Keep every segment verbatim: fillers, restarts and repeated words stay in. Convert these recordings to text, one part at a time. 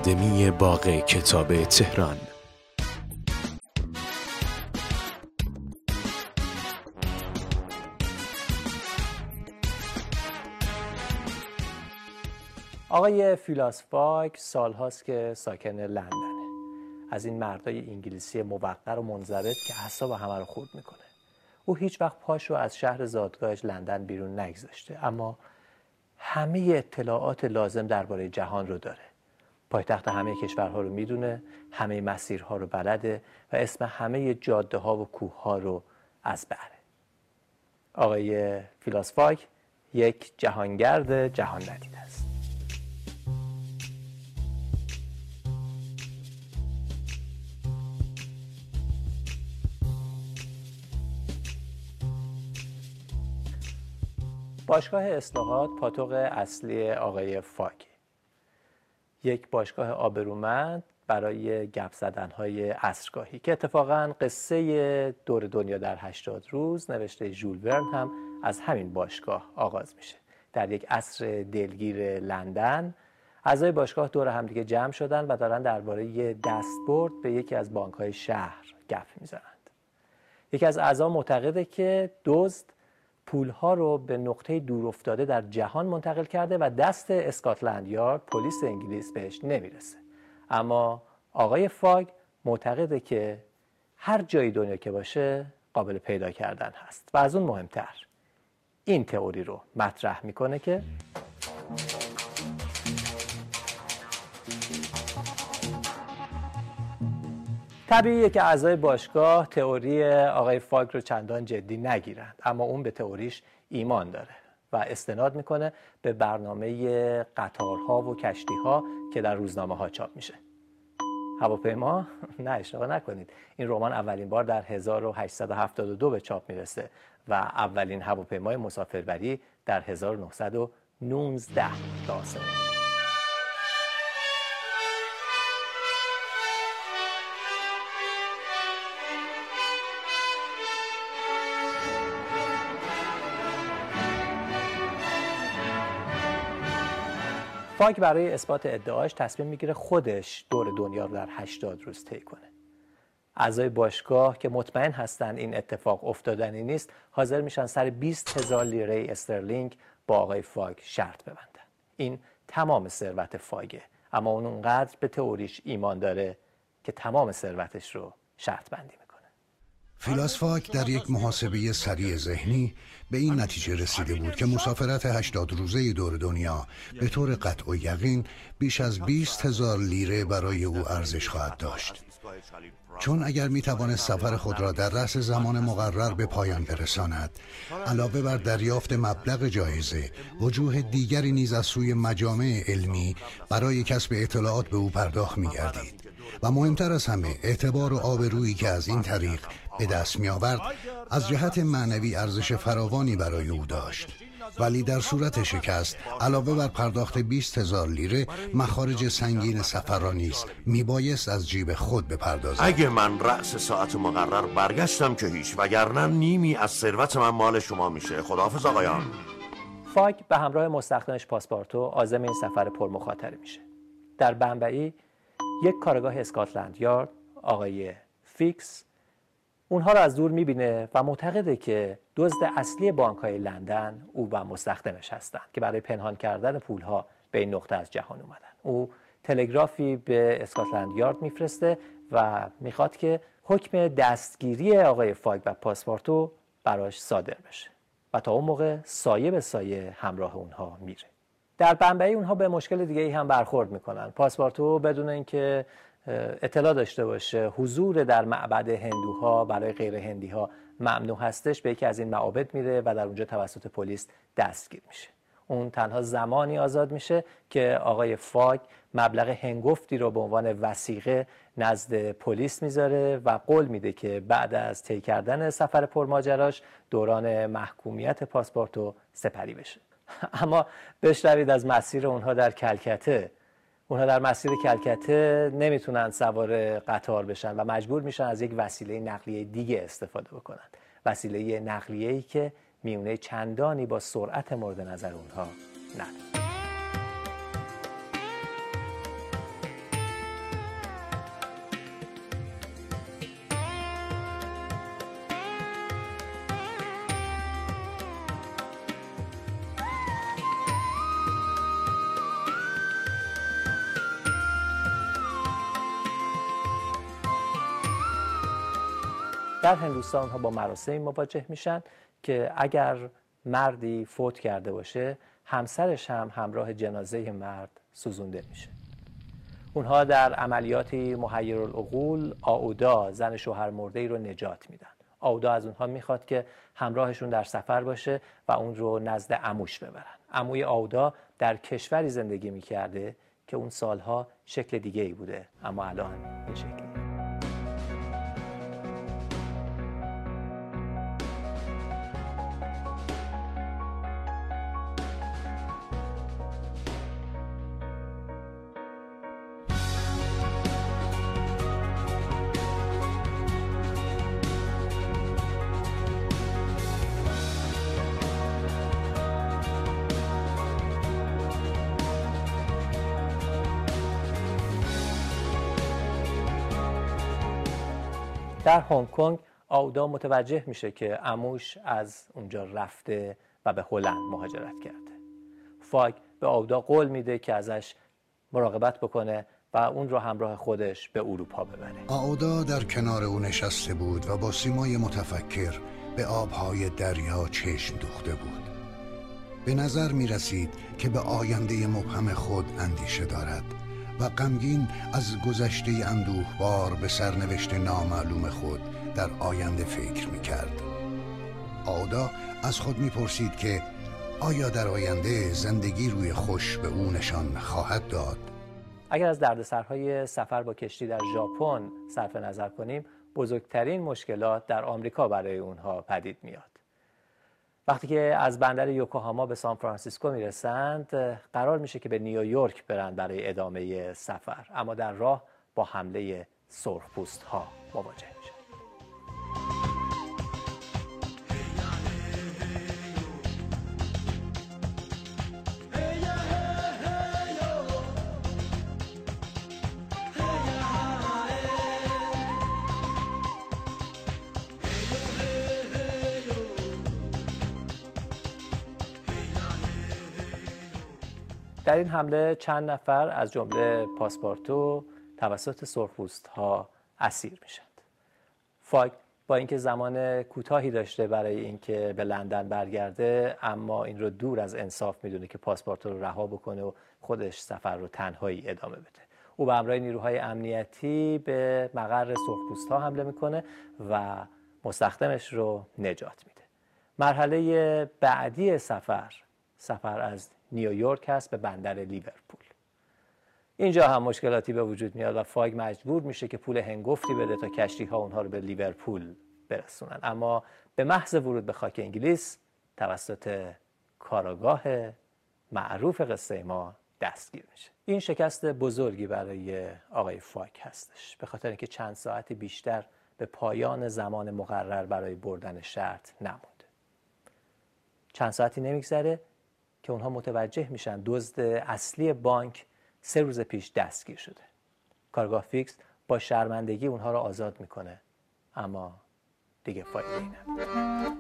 آکادمی باغ کتاب تهران. آقای فیلاس فاک سالهاست که ساکن لندنه. از این مردای انگلیسی موقر و منضبط که اعصاب همه رو خورد میکنه. او هیچ وقت پاش رو از شهر زادگاهش لندن بیرون نگذاشته، اما همه اطلاعات لازم درباره جهان رو داره. پایتخت همه کشورها رو میدونه، همه مسیرها رو بلده و اسم همه جاده ها و کوه ها رو از بره. آقای فیلاس فاک یک جهانگرد جهان ندیده است. باشگاه اصلاحات پاتوق اصلی آقای فاک، یک باشگاه آبرومند برای گپ زدن‌های عصرگاهی که اتفاقاً قصه دور دنیا در هشتاد روز نوشته ژول ورن هم از همین باشگاه آغاز میشه. در یک عصر دلگیر لندن اعضای باشگاه دور همدیگه جمع شدن و دارن درباره دستبرد به یکی از بانک‌های شهر گپ میزنند. یکی از اعضا معتقده که دزد پولها رو به نقطه دور افتاده در جهان منتقل کرده و دست اسکاتلند یارد پلیس انگلیس بهش نمیرسه. اما آقای فاک معتقده که هر جای دنیا که باشه قابل پیدا کردن هست و از اون مهمتر این تئوری رو مطرح میکنه که طبیعیه که اعضای باشگاه تئوری آقای فاک رو چندان جدی نگیرند، اما اون به تئوریش ایمان داره و استناد میکنه به برنامه قطارها و کشتیها که در روزنامه ها چاپ میشه. هواپیما؟ نه، اشتباه نکنید. این رمان اولین بار در هزار و هشتصد و هفتاد و دو به چاپ میرسه و اولین هواپیمای مسافربری در هزار و نهصد و نوزده به آسمون. فاک برای اثبات ادعاش تصمیم میگیره خودش دور دنیا رو در هشتاد روز طی کنه. اعضای باشگاه که مطمئن هستن این اتفاق افتادنی نیست، حاضر میشن سر بیست هزار لیره استرلینگ با آقای فاک شرط ببندن. این تمام ثروت فاکه، اما اون اونقدر به تئوریش ایمان داره که تمام ثروتش رو شرط بندی میکنه. فیلاس فاک در یک محاسبه سریع ذهنی به این نتیجه رسیده بود که مسافرت هشتاد روزه دور دنیا به طور قطع و یقین بیش از بیست هزار لیره برای او ارزش خواهد داشت، چون اگر می توانست سفر خود را در رأس زمان مقرر به پایان برساند، علاوه بر دریافت مبلغ جایزه، وجوه دیگری نیز از سوی مجامع علمی برای کسب اطلاعات به او پرداخت می گردید و مهمتر از همه اعتبار و آبرویی که از این طریق به دست می آورد از جهت معنوی ارزش فراوانی برای او داشت. ولی در صورت شکست علاوه بر پرداخت بیست هزار لیره، مخارج سنگین سفر را نیز می بایست از جیب خود بپردازد. اگه من رأس ساعت مقرر برگشتم که هیچ، وگرنه نیمی از ثروت من مال شما میشه. خداحافظ آقایان. فاک به همراه مستخدمش پاسپارتو عازم این سفر پرمخاطره میشه. در بمبئی یک کارگاه اسکاتلند یارد، آقای فیکس، اونها رو از دور میبینه و معتقده که دزد اصلی بانک‌های لندن او و مستخدمش هستند که برای پنهان کردن پولها به این نقطه از جهان اومدن. او تلگرافی به اسکاتلند یارد میفرسته و میخواد که حکم دستگیری آقای فاک و پاسپارتو براش صادر بشه و تا اون موقع سایه به سایه همراه اونها میره. در بمبئی اونها به مشکل دیگه ای هم برخورد میکنن. پاسپارتو بدون اینکه اطلاع داشته باشه حضور در معبد هندوها برای غیر هندیها ممنوع هستش، به یکی از این معابد میره و در اونجا توسط پلیس دستگیر میشه. اون تنها زمانی آزاد میشه که آقای فاک مبلغ هنگفتی رو به عنوان وثیقه نزد پلیس میذاره و قول میده که بعد از طی کردن سفر پرماجراش دوران محکومیت پاسپارتو سپری بشه. اما بشنوید از مسیر اونها در کلکته. اونها در مسیر کلکته نمیتونن سوار قطار بشن و مجبور میشن از یک وسیله نقلیه دیگه استفاده بکنن. وسیله نقلیه‌ای که میونه چندانی با سرعت مورد نظر اونها نداره. در هندوستان اونها با مراسمی مواجه میشن که اگر مردی فوت کرده باشه همسرش هم همراه جنازه مرد سوزونده میشه. اونها در عملیاتی محیرالعقول آودا زن شوهر مرده ای رو نجات میدن. آودا از اونها میخواد که همراهشون در سفر باشه و اون رو نزد عموش ببرن. عموی آودا در کشوری زندگی میکرده که اون سالها شکل دیگه ای بوده، اما الان این شکلی. در هنگ کنگ آودا متوجه میشه که عموش از اونجا رفته و به هلند مهاجرت کرده. فاگ به آودا قول میده که ازش مراقبت بکنه و اون رو همراه خودش به اروپا ببره. آودا در کنار او نشسته بود و با سیمای متفکر به آبهای دریا چشم دوخته بود. به نظر می رسید که به آینده مبهم خود اندیشه دارد و غمگین از گذشته اندوهبار به سرنوشت نامعلوم خود در آینده فکر می کرد. آودا از خود می پرسید که آیا در آینده زندگی روی خوش به او نشان خواهد داد؟ اگر از دردسرهای سفر با کشتی در ژاپن صرف نظر کنیم، بزرگترین مشکلات در آمریکا برای اونها پدید میاد. وقتی که از بندر یوکوهاما به سان فرانسیسکو میرسند، قرار میشه که به نیویورک برن برای ادامه سفر، اما در راه با حمله سرخپوست ها مواجه میشن. در این حمله چند نفر از جمله پاسپارتو توسط سرخپوست‌ها اسیر میشند. فاگ با اینکه زمان کوتاهی داشته برای اینکه به لندن برگرده، اما این رو دور از انصاف میدونه که پاسپارتو رو رها بکنه و خودش سفر رو تنهایی ادامه بده. او به همراه نیروهای امنیتی به مقر سرخپوست‌ها حمله میکنه و مستخدمش رو نجات میده. مرحله بعدی سفر سفر از نیویورک هست به بندر لیورپول. اینجا هم مشکلاتی به وجود میاد و فاگ مجبور میشه که پول هنگفتی بده تا کشتی ها اونها رو به لیورپول برسونن، اما به محض ورود به خاک انگلیس توسط کاراگاه معروف قصه ما دستگیر میشه. این شکست بزرگی برای آقای فاگ هستش، به خاطر اینکه چند ساعت بیشتر به پایان زمان مقرر برای بردن شرط نمونده. چند ساعتی نمیگذره که اونها متوجه میشن دزد اصلی بانک سه روز پیش دستگیر شده. کارگاه فیکس با شرمندگی اونها رو آزاد میکنه، اما دیگه فایده ای نداره.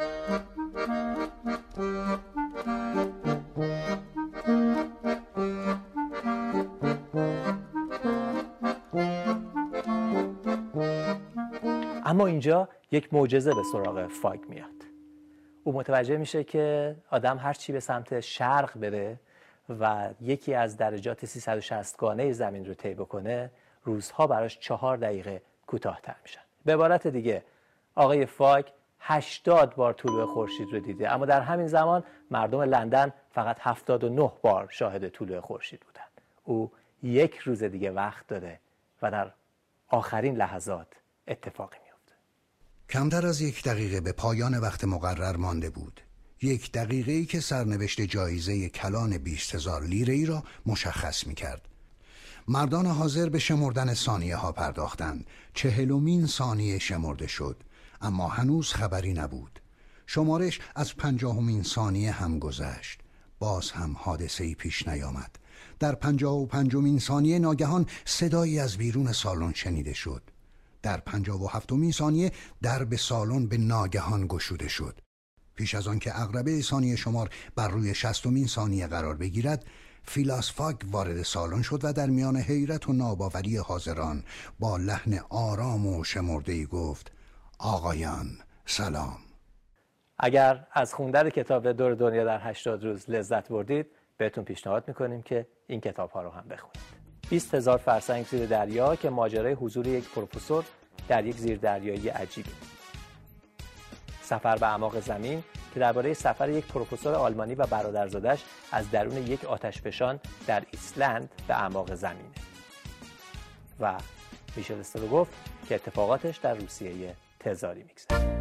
اما اینجا یک معجزه به سراغ فاگ میاد. او متوجه میشه که آدم هر چی به سمت شرق بره و یکی از درجات سیصد و شصت گانه زمین رو طی بکنه، روزها براش چهار دقیقه کوتاه‌تر میشن. به عبارت دیگه آقای فاگ هشتاد بار طلوع خورشید رو دیده، اما در همین زمان مردم لندن فقط هفتاد و نه بار شاهد طلوع خورشید بودن. او یک روز دیگه وقت داره و در آخرین لحظات اتفاقی میفته. کمتر از یک دقیقه به پایان وقت مقرر مانده بود. یک دقیقه‌ای که سرنوشت جایزه کلان بیست هزار لیره‌ای را مشخص می‌کرد. مردان حاضر به شمردن ثانیه ها پرداختند. چهلمین ثانیه شمرده شد، اما هنوز خبری نبود. شمارش از پنجاهمین ثانیه هم گذشت. باز هم حادثه‌ای پیش نیامد. در پنجاه و پنجمین ثانیه ناگهان صدایی از بیرون سالن شنیده شد. در پنجاه و هفتمین ثانیه درب سالن به ناگهان گشوده شد. پیش از آن که عقربه ثانیه شمار بر روی شصتمین ثانیه قرار بگیرد، فیلاس فاگ وارد سالن شد و در میان حیرت و ناباوری حاضران با لحن آرام و شمرده‌ای گفت: آقایان سلام. اگر از خوندن کتاب دور دنیا در هشتاد روز لذت بردید، بهتون پیشنهاد میکنیم که این کتاب ها رو هم بخونید. بیست هزار فرسنگ زیر دریا که ماجرای حضور یک پروفسور در یک زیردریایی عجیبه. سفر به اعماق زمین که درباره سفر یک پروفسور آلمانی و برادرزادش از درون یک آتشفشان در ایسلند به اعماق زمینه. و میشل استرو گفت که اتفاقاتش در روسیه تزاری میگذره.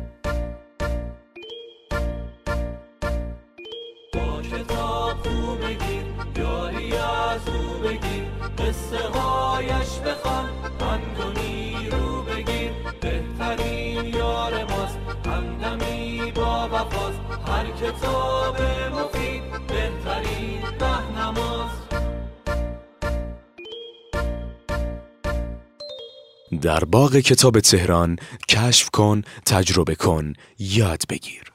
با کتاب خو بگیر، یاری از او بگیر، قصه هایش بخوان، پند و نیرو بگیر. بهترین یار ماست، همدمی با وفاست، هر کتاب مفید بهترین راهنماست. در باغ کتاب تهران کشف کن، تجربه کن، یاد بگیر.